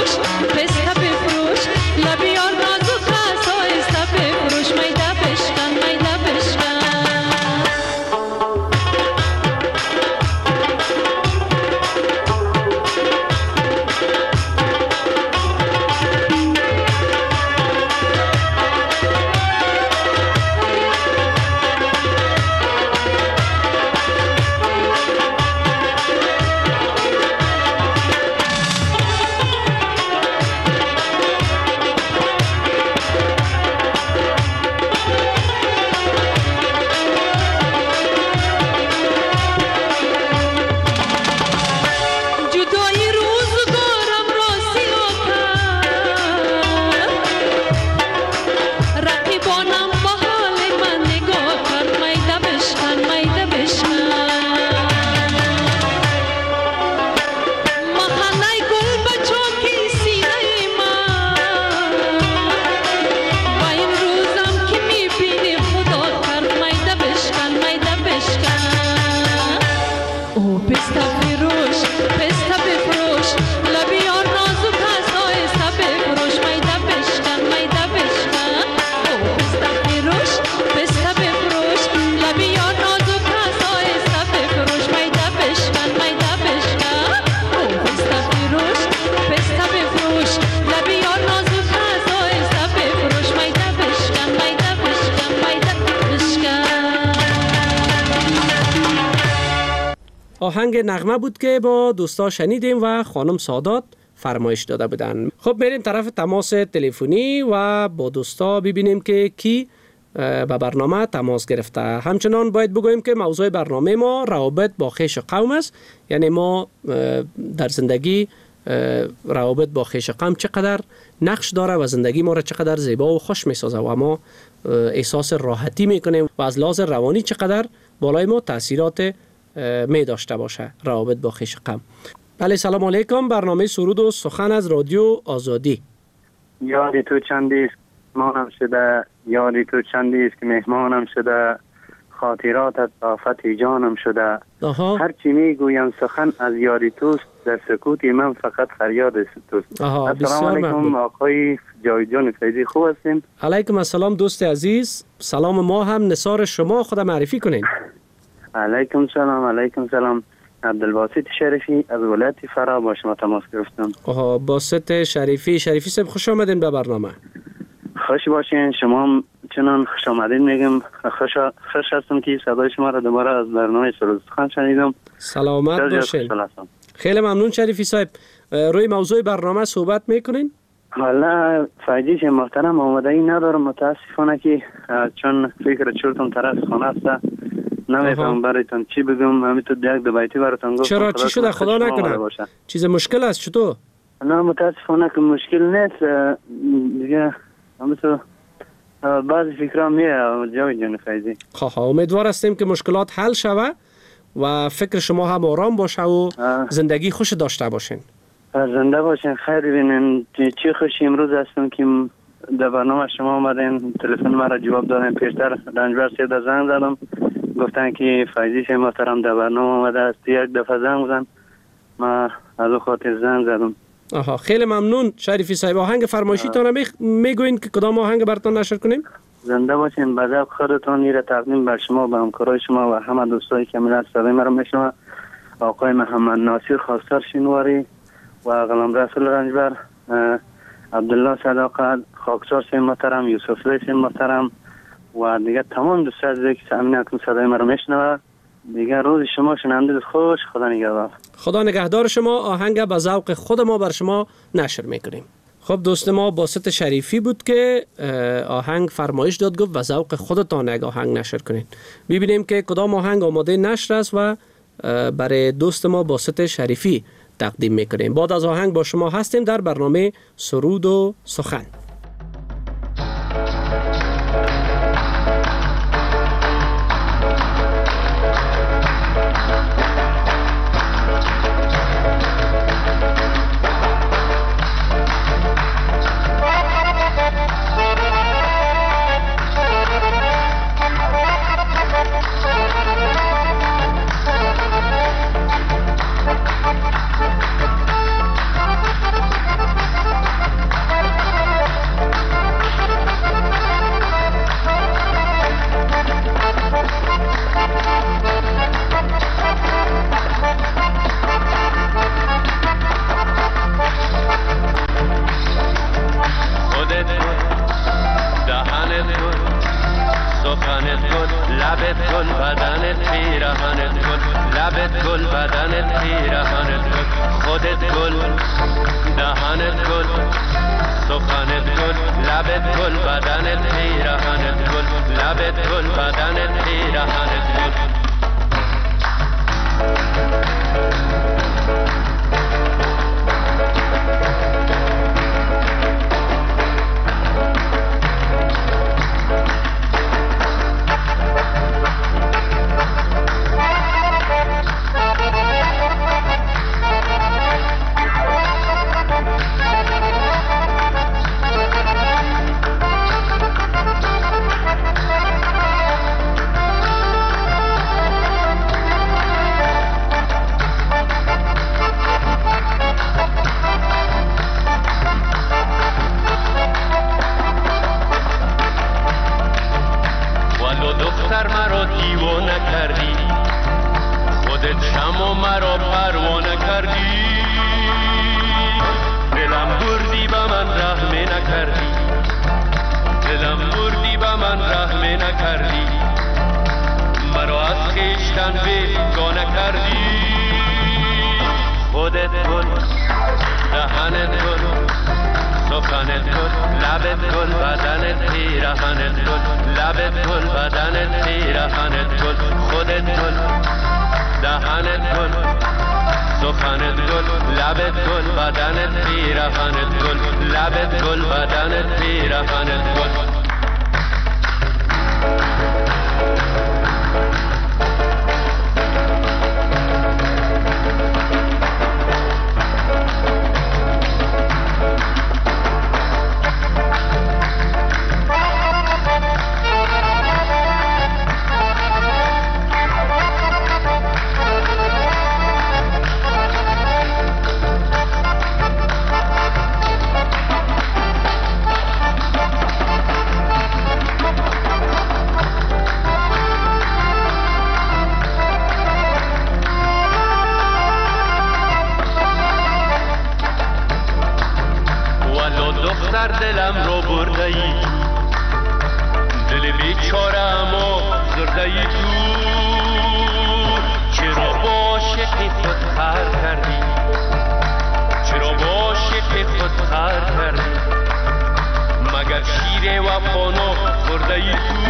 بفروش پسته بفروش لبیار نازک است آهسته بفروش میده بشکن میده بشکن آهنگ نغمه بود که با دوستا شنیدیم و خانم سادات فرمایش داده بودن. خب بریم طرف تماس تلفنی و با دوستا ببینیم که کی به برنامه تماس گرفته. همچنان باید بگوییم که موضوع برنامه ما روابط با خویش قوم است. یعنی ما در زندگی روابط با خویش قوم چقدر نقش داره و زندگی ما را چقدر زیبا و خوش میسازه و ما احساس راحتی میکنیم و از لحاظ روانی چقدر بالای ما تاثیرات می داشته باشه روابط با خویش قوم. بله سلام علیکم، برنامه سرود و سخن از رادیو آزادی. یادی تو چندی است مهمانم شده، یادی تو چندی است که مهمانم شده، خاطراتت آفت جانم شده. آها. هر چی میگویم سخن از یادی توست، در سکوتی من فقط فریاد توست. السلام علیکم آقای جاویدجان فیضی، خوب هستین؟ علیکم السلام دوست عزیز، سلام ما هم نثار شما، خود معرفی کنین. علیکم سلام. علیکم سلام. عبدالباسط شریفی از ولایت فرا با شما تماس گرفتم. آها باسط شریفی. شریفی صاحب خوش آمدین به برنامه. خوش باشین، شما هم چنان خوش آمدین. میگم خوش خوش هستم که صدای شما را دوباره از برنامه سرود سخن شنیدم. سلامت باشین. خیلی ممنون شریفی صاحب. روی موضوع برنامه صحبت میکنین؟ حالا فایدیش محترم آمدگی ندارم متاسفانه که چون فکر چورتم طرف خانه است. نمیفهم برایتون چی بگم، همینطور یک دو بیتی براتون گفتم. چرا چی شده خدا نکنه؟ چیز مشکل است چطور؟ نه متاسفانه که مشکل نیست دیگه، همینطور بعضی فکرام میاد جاوید جان فیضی. خب امیدوار هستیم که مشکلات حل شوه و فکر شما هم آرام باشه و زندگی خوش داشته باشین. زنده باشین، خیر ببینین. چی خوشی امروز هستم که در برنامه شما آمدین، تلفن مرا جواب دادین. پیشتر رنجبر سید زنگ زدم گفتن که فیضی شه محترم در برنامه آمده است، یک دفعه زنگ بزن، ما از او خاطر زنگ زدم. آها خیلی ممنون شریفی صاحب. آهنگ فرمایشی تان میگوین که کدام آهنگ براتون نشر کنیم؟ زنده باشین. به ذوق خودتان این را تقدیم بر شما و همکارای شما و همه دوستایی که ملت صدای مرا میشنوند، آقای محمد ناصر خواستار شینواری و غلام رسول رنجبر، عبدالله صداقت، خاکسار سیم محترم، یوسف لی سیم محترم و دیگه تمام دوستان که امین اکنون صدای مرا میشنوند. دیگه روز شما شنونده خوش. خدا نگهدار. خدا نگهدار شما. آهنگ به ذوق خود ما بر شما نشر میکنیم. خب دوست ما باسط شریفی بود که آهنگ فرمایش داد، گفت به ذوق خودتان یک آهنگ نشر کنین. ببینیم که کدام آهنگ آماده نشر است و برای دوست ما باسط شریفی تقدیم میکنیم. بعد از آهنگ با شما هستیم در برنامه سرود و سخن. Thank you. لبت گل بدنت پیرهنت گل لبت گل بدنت پیرهنت گل خودت گل دهنت گل سخنت گل لبت گل بدنت پیرهنت گل لبت گل بدنت پیرهنت گل دختر مرا دیوانه کردی خودت شم و مرا پروانه کردی دلم بردی به من رحم نکردی دلم بردی به من رحم نکردی مرا از خویشتن بیگانه کردی خودت گل دهنت گل سخنت گل لبت گل بدنت پیرهنت گل لبت گل بدنت پیرهنت گل خودت گل دهنت گل سخنت گل لبت گل بدنت پیرهنت گل لبت گل بدنت پیرهنت گل دلم رو برده ای دل بیچارم و زرده ای تو چرا با شکل خود خر کردی چرا با شکل خود خر کردی مگر شیر وفانو خورده ای تو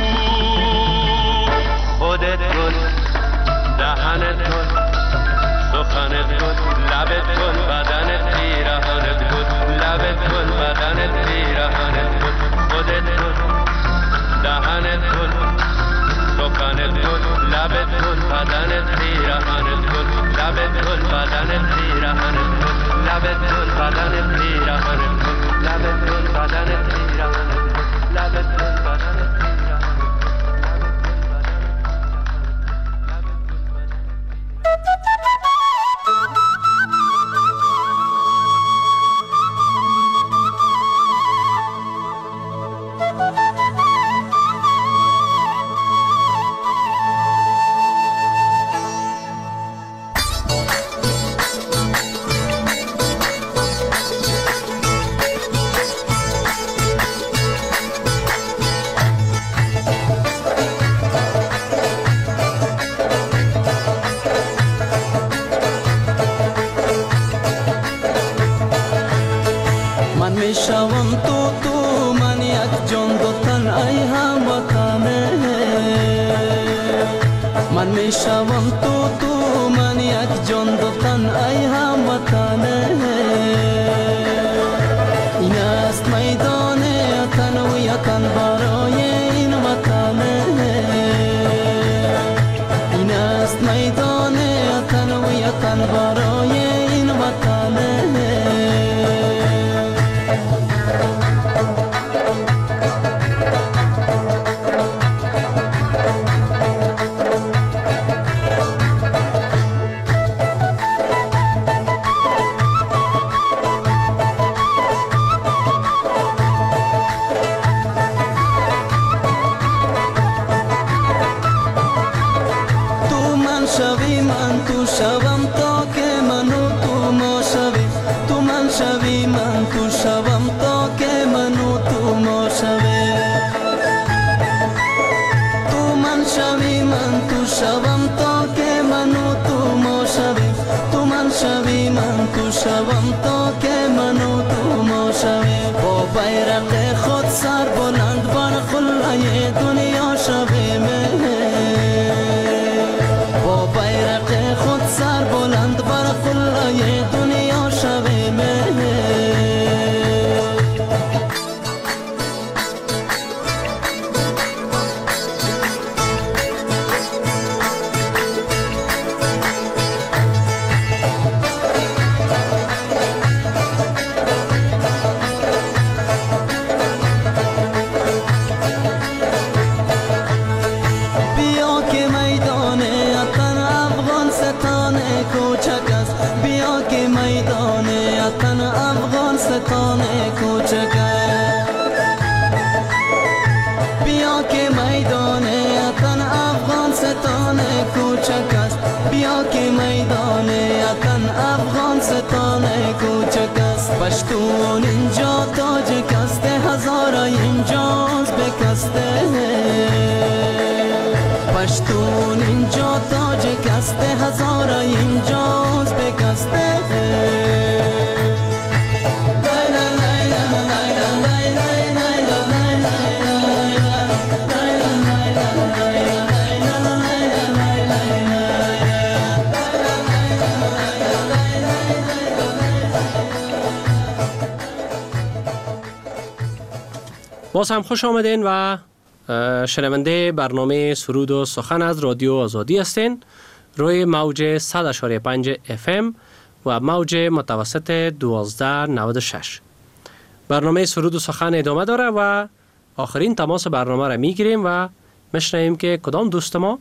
خودت گل دهنت گل سخنت گل لبت گل بدنت پیرهنت گل لبت گل بدنت پیرهنت گل خودت گل دهنت گل سخنت گل لبت گل بدنت پیرهنت گل لبت گل بدنت پیرهنت گل لبت گل بدنت پیرهنت گل لبت گل بدنت پیرهنت گل لبت گل بدنت شوم تو تو من یک جان دو تن ای هموطنه این است میدان تنویتن برای این وطنه این است میدان تنویتن برای این وطنه شوم تا که منو تو ما شوی تو من شوی من تو شوم تا که منو تو ما شوی تو من شوی ستان کوچک است. بیا که میدان وطن افغان ستان کوچک است. بیا که میدان وطن افغان ستان کوچک است. پشتون اینجا تاجک است، هزار اینجاست بکسته. پشتون اینجا تاجک است، هزار اینجاست بکسته. باز هم خوش آمدین و شنونده برنامه سرود و سخن از رادیو آزادی هستین روی موج صد و پنج اف ام و موج متوسط دوازده نود و شش. برنامه سرود و سخن ادامه داره و آخرین تماس برنامه را میگیریم و میشنویم که کدام دوست ما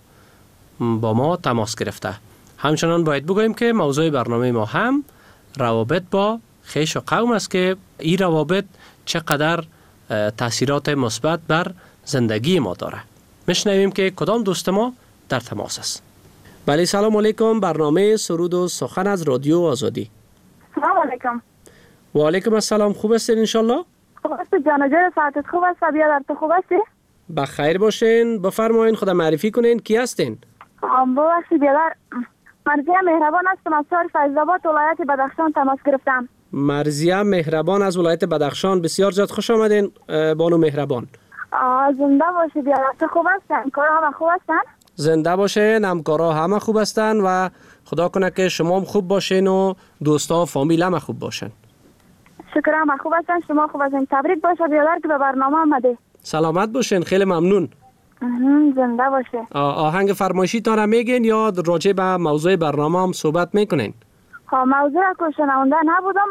با ما تماس گرفته. همچنان باید بگوییم که موضوع برنامه ما هم روابط با خویش و قوم است که این روابط چقدر تاثیرات مثبت بر زندگی ما داره. میشنویم که کدام دوست ما در تماس است. بله، سلام علیکم. برنامه سرود و سخن از رادیو آزادی. سلام علیکم. و علیکم السلام. خوب هستین انشالله؟ خوب است جان جان، ساعتت خوب است؟ بیا در تو خوب هستی؟ بخیر باشین. بفرمایین، خدا معرفی کنین کی هستین؟ ام باشی بیادر. مرزیه مهربان هستم از شهر فیض‌آباد ولایت بدخشان تماس گرفتم. مرزیه مهربان از ولایت بدخشان. بسیار زیاد خوش آمدین بانو مهربان. زنده باشی بیادر. تو خوب هستن؟ کارا همه خوب هستن؟ زنده باشین. همکارا همه خوب هستن و خدا کنه که شما هم خوب باشین و دوستا و فامیل هم خوب باشن. شکر، همه خوب هستن. شما خوب هستین. تبریک باشه بیادر که به برنامه آمده. سلامت باشین. خیلی ممنون. زنده باشه. آهنگ فرمایشی تان میگین یا راجع به موضوع برنامه هم صحبت میکنین؟ ها، موضوع که شنونده نبودم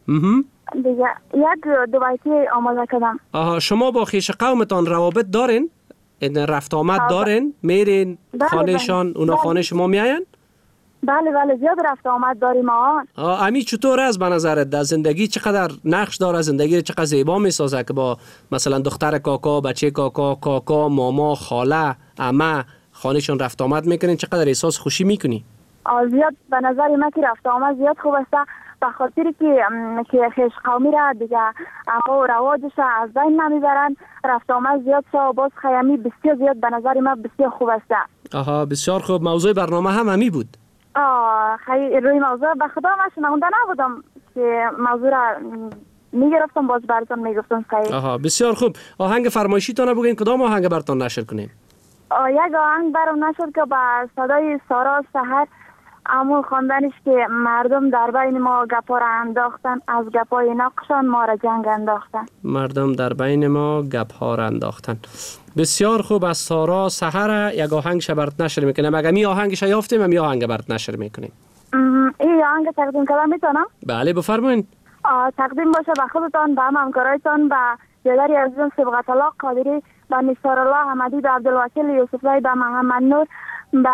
دیگه، یک دو بیتی آماده کردم. آها، شما با خویش قومتان روابط دارین؟ این رفت آمد دارین؟ میرین خانهشان، اونا خانه شما میاین؟ بله بله، زیاد رفت آمد داریم آن. امی چطور است به نظرت؟ در زندگی چقدر نقش داره؟ زندگی چقدر زیبا میسازه که با مثلا دختر کاکا، بچه کاکا، کاکا، ماما، خاله، عمه خانهشون رفت آمد میکنین؟ چقدر احساس خوشی میکنی؟ زیاد به نظر من که رفت آمد زیاد خوب است، به خاطر که که خویش قومی را دیگه اما رواجش از بین نمیبرن. رفت آمد زیاد شا باز خیمی بسیار زیاد به نظر من بسیار خوب است. آها، بسیار خوب. موضوع برنامه هم همی بود. آه خیلی روی موضوع به خدا من شنونده نبودم که موضوع را میگرفتم باز براتون میگفتم. خیلی آها، بسیار خوب. آهنگ فرمایشی تان بگین کدام آهنگ براتون نشر کنیم؟ آه یک آهنگ برام نشر که با صدای سارا سحر امو خواندنش که مردم در بین ما گپا را انداختن، از گپای نقشان ما را جنگ انداختن. مردم در بین ما گپا را انداختن. بسیار خوب. از سارا سحر یک آهنگ برات نشر میکنم. اگه می آهنگش یافتیم می آهنگ برات نشر میکنیم. این آهنگ تقدیم کردم میتونم؟ بله بفرمایید. تقدیم باشه به خودتان، به همکارایتان، به بیادری عزیزم صبغت الله قادری، به نثار الله احمدی، به عبدالوکیل یوسفزی، به محمد نور، به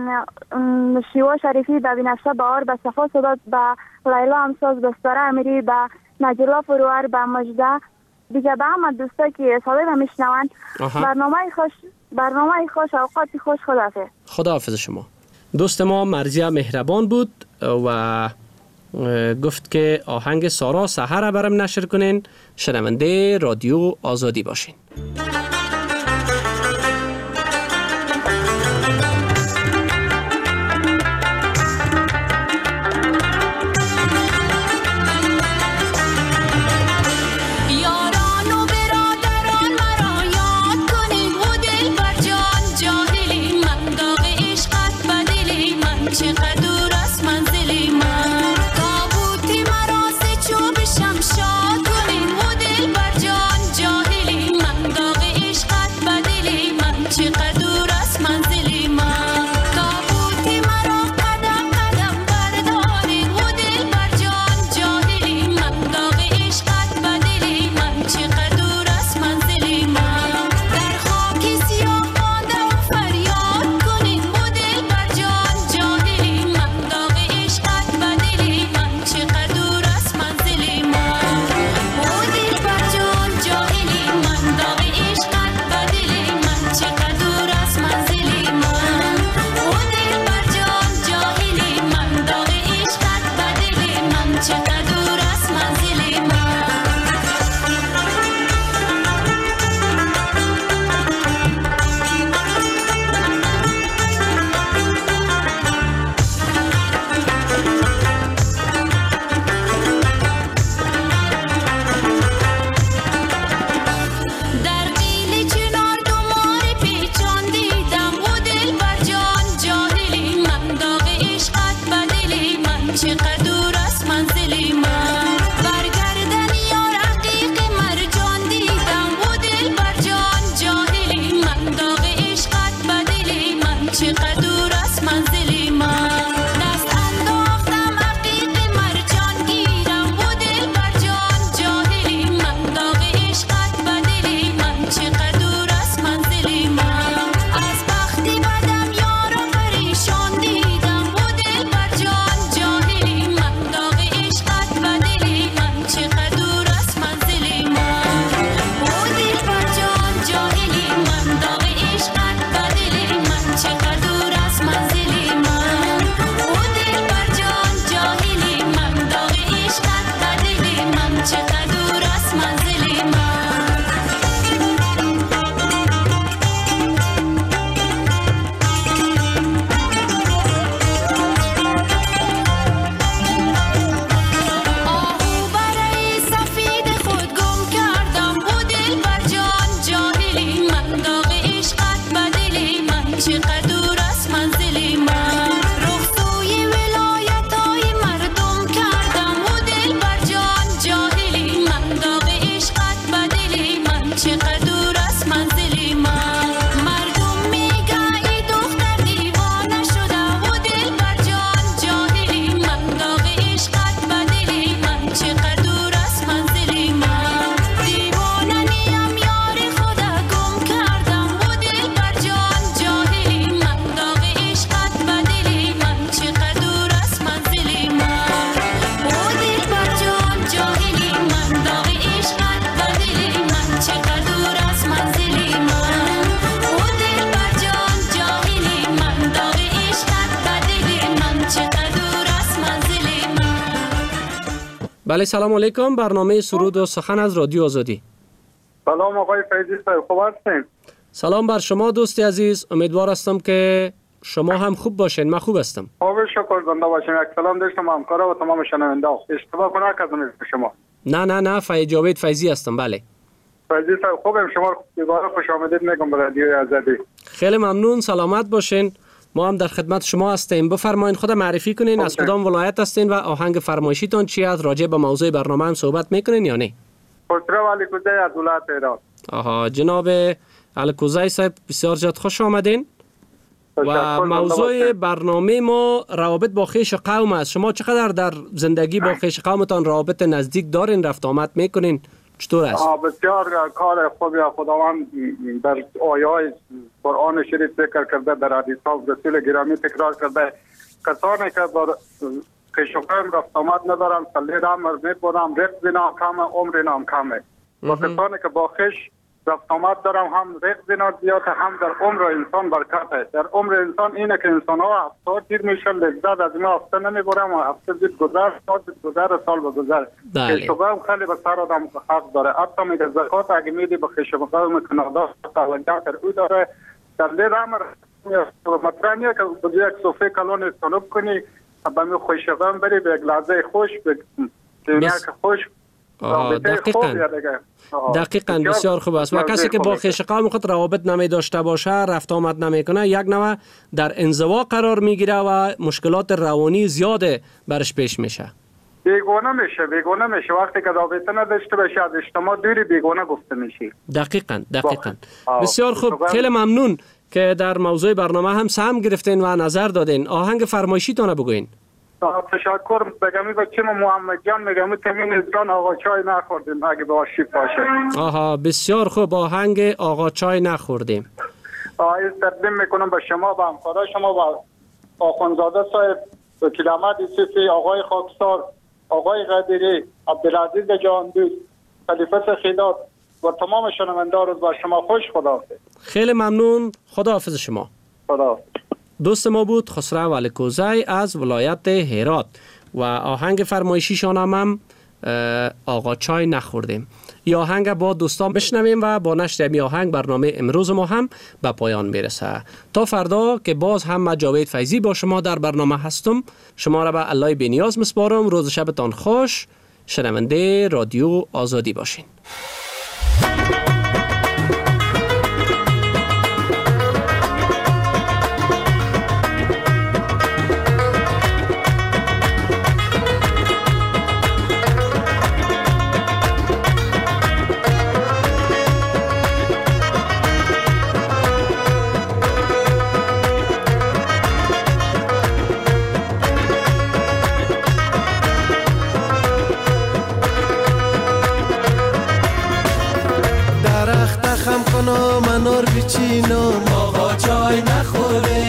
شیوا شریفی، به بنفشه بهار، به صفا سادات، به لیلا همساز، به ستاره امیری، به نجلا فروهر، به مجده دیگه، به همه دوستا که صدای ما میشنوند. برنامه خوش، برنامه خوش، اوقات خوش. خداحافظ. خداحافظ شما. دوست ما مرزیه مهربان بود و گفت که آهنگ سارا سحر برام نشر کنین. شنونده رادیو آزادی باشین. شاد کنین و دل بر جان جاهلی من داغ بله سلام علیکم، برنامه سرود و سخن از رادیو آزادی. سلام آقای فیضی صاحب، خوب هستین؟ سلام بر شما دوست عزیز، امیدوار هستم که شما هم خوب باشین. من خوب هستم. خوب، شکر، زنده باشین. یک سلام داشتم همکارا و تمام شنونده ها. اشتباه نکردم شما. نه نه نه فیض جاوید فیضی هستم. بله فیضی صاحب خوبم، شما دوباره خوش آمدید میگم به رادیو آزادی. خیلی ممنون، سلامت باشین. ما هم در خدمت شما هستیم. بفرمایید خود معرفی کنین، از کدام ولایت هستین و آهنگ فرمایشیتون چی است؟ راجع به موضوع برنامه هم صحبت میکنین یا نه؟ خسرو علیکوزی از ولایت هرات. آها، جناب علیکوزی صاحب بسیار زیاد خوش آمدین. و موضوع برنامه ما روابط با خویش قوم است. شما چقدر در زندگی با خویش قومتان روابط نزدیک دارین، رفت آمد میکنین؟ چطور است؟ بسیار کار خوبی خداوند در آیات قرآن شریف ذکر کرده، در حدیث ها رسول گرامی تکرار کرده. کسانی که با خویش قوم رفت آمد ندارن صلی عمر میکنم، رزق نام کمه، عمر نام کمه. و کسانی که با خویش رفت آمد دارم هم رزق نام زیاد، هم در عمر انسان برکت است. در عمر انسان اینه که انسان ها هفتاد دیر میشن، لذت از ما هفته نمیبرم و هفته دیر گذر، سال گذر، سال بگذر. خیشوقم خیلی به سر آدم حق داره. حتی میگه زکات اگه میدی به خیشوقم کنادا توجه تر او داره. در لیر امر مطرح نیه که به یک صوفه کلون استانوب کنی، به می خیشوقم بری به یک لحظه خوش، به دنیا که خوش. دقیقاً دقیقاً بسیار خوب است. و کسی که با خویش قوم خود روابط نمی داشته باشه، رفت آمد نمی کنه، یک نوع در انزوا قرار میگیره و مشکلات روانی زیاد برش پیش میشه. بیگانه میشه، بیگانه میشه. وقتی که رابطه نداشته باشه از اجتماع دوری، بیگانه گفته میشه. دقیقاً دقیقاً بسیار خوب، خیلی ممنون که در موضوع برنامه هم سهم گرفتین و نظر دادین. آهنگ فرمایشیتون بگوین. تشکر. بگمی بچه محمد جان میگم تمین ازران آقا چای نخوردیم اگه به آشیب باشه. آها بسیار خوب، آهنگ آقا چای نخوردیم. آیز تقدیم میکنم به شما، به همکارا شما، به آخوندزاده صاحب، وکیل احمد یوسفی، آقای خاکسار، آقای قدیری، عبدالعزیز جان دوست، خلیفه خیدات و تمام شنونده ها. روز با شما خوش. خداحافظ. خیلی ممنون، خداحافظ شما. خداحافظ. دوست ما بود خسرو علیکوزی از ولایت هرات و آهنگ فرمایشیشان هم آقا چای نخوردیم. این آهنگ با دوستان بشنویم و با نشر این آهنگ برنامه امروز ما هم به پایان میرسه. تا فردا که باز هم من جاوید فیضی با شما در برنامه هستم. شما را به الله بی‌نیاز میسپارم. روز شبتان خوش. شنونده رادیو آزادی باشین. منور بچینم آقا چای نخوره،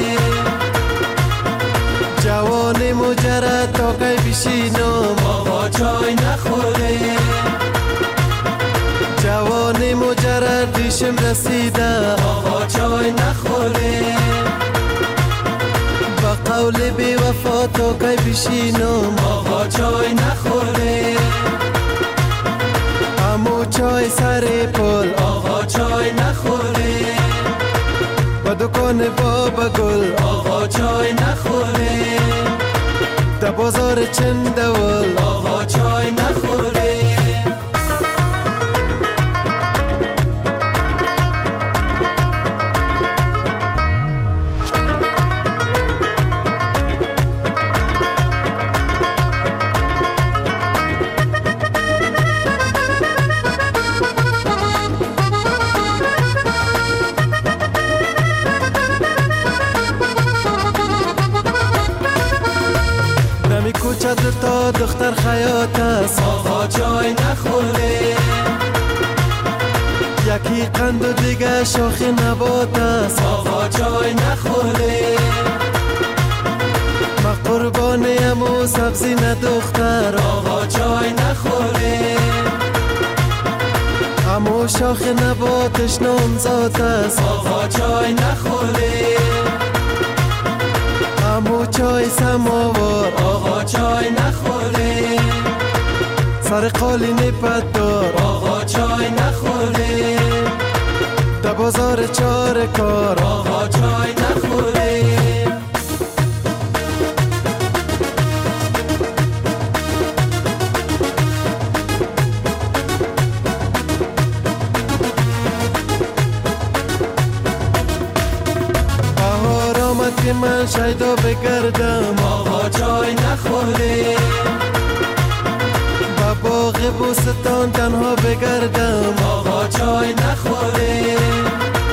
جوان مجرد تا کی بشینم آقا چای نخوره، جوان مجرد دیشم رسیده آقا چای نخوره، با قول بی وفا تا کی بشینم آقا چای نخوره، امو چای سر پل آقا چای نخوره، با دکان بابا گل آقا چای نخوره، در بازار چندول آقا چای نخوره. تا دختر خیاط است آقا چای نخوره، یکی قند و دیگه شاخ نبات است آقا چای نخوره، ما قربانیم و سبزی ندختر آقا چای نخوره، امو شاخ نباتش نامزاد است آقا چای نخوره، امو چای سماوار آقا چای نخوره، سر قالین پدار آقا چای نخوریم در بازار چار کار آقا چای نخوریم بهار آمد که من شیدا بگردم آقا چای نخوریم باغ بوستان تنها بگردم آقا چای نخوریم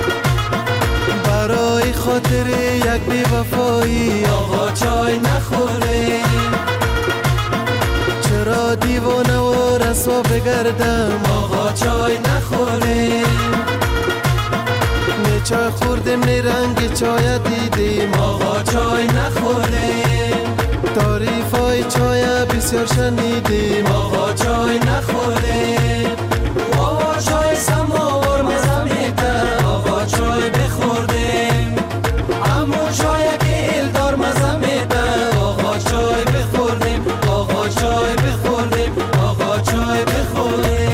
برای خاطر یک بی وفایی آقا چای نخوریم چرا دیوانه و رسوا بگردم آقا چای نخوریم نه چای خوردیم نه رنگ چای دیدیم آقا چای نخوریم تعریف های چای بسیار شنیدیم آقا چای نخوریم آقا چای سماور مزه میده آقا چای بخوردیم اما چای که الدار مزه میده آقا چای بخوردیم آقا چای بخوردیم آقا چای بخوردیم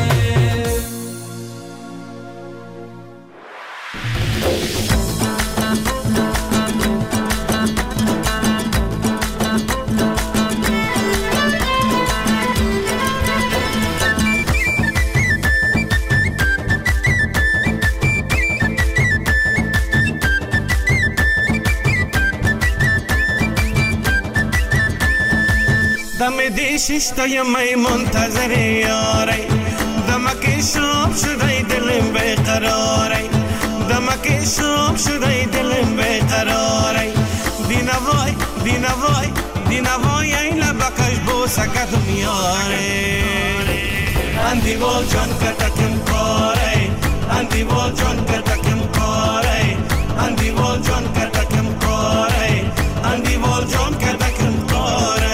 دم دی ششتای می منتظر یاری دمک شب شده دلم بیقراری دمک شب شده دلم بیقراری دینوای دینوای دینوای این لبکش بوسکتم یاری اندی بول جان کتکم کاری اندی بول جان کتکم کاری اندی بول جان کتکم کاری اندی بول جان کتکم کاری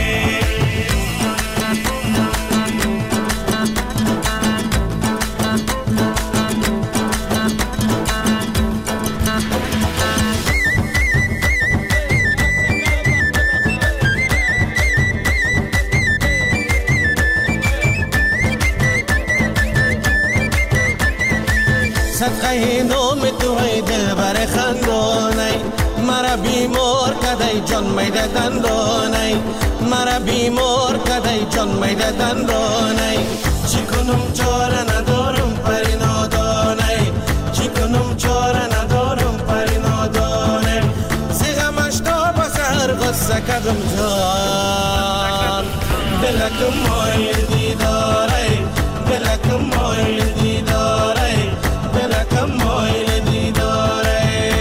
صدقه نام تو ای دل بر خندانه مرا بیمار کدی جان میده دندانه مرا بیمار کدی جان میده دندانه چی کنم چاره ندارم پری نادانه چی کنم چاره ندارم پری نادانه زیغمش تا بسر غصه کدم جان دلکم مایل دیداره دلکم مایل دیداره دلکم مایل دیداره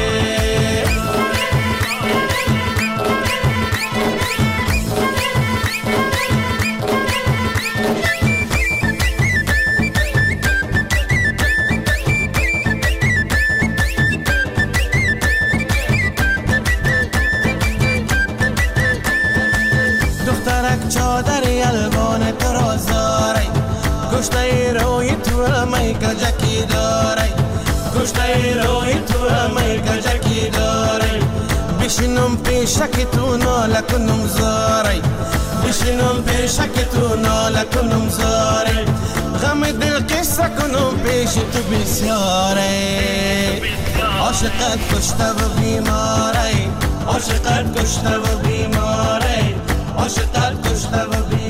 دخترک چادری الوان تو را زاره کشته روی تو می کجکی داره کشته روی تو می کجکی داره بشینم پیشک تو ناله کنم زاره بشینم پیشک تو ناله کنم زاره غم دل قصه کنم پیش تو بسیاره عاشقت کشته و بیماره عاشقت کشته و بیماره عاشقت کشته و بیماره